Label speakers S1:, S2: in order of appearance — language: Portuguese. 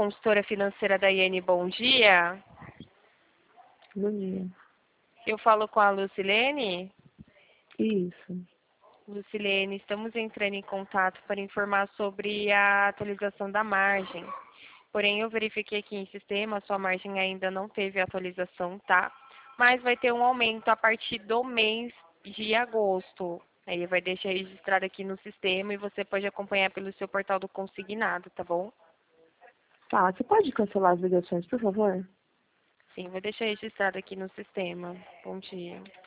S1: consultora financeira da IN, bom dia.
S2: Bom dia.
S1: Eu falo com a Lucilene.
S2: Isso.
S1: Lucilene, estamos entrando em contato para informar sobre a atualização da margem. Porém, eu verifiquei aqui em sistema, a sua margem ainda não teve atualização, tá? Mas vai ter um aumento a partir do mês de agosto. Aí vai deixar registrado aqui no sistema e você pode acompanhar pelo seu portal do consignado, tá bom?
S2: Tá, você pode cancelar as ligações, por favor?
S1: Sim, vou deixar registrado aqui no sistema. Bom dia.